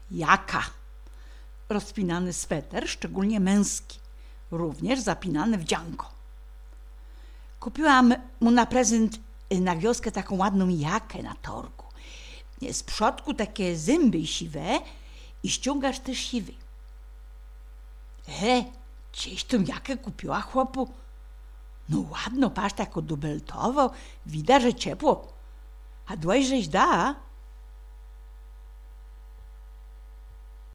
jaka. Rozpinany sweter, szczególnie męski, również zapinany w dzianko. Kupiłam mu na prezent na wioskę taką ładną jakę na torgu. Z przodku takie zęby siwe i ściągasz też siwy. Gdzieś tą jakę kupiła chłopu. No ładno, patrz, tako dubeltowo, widać, że ciepło. A dłojżeś da,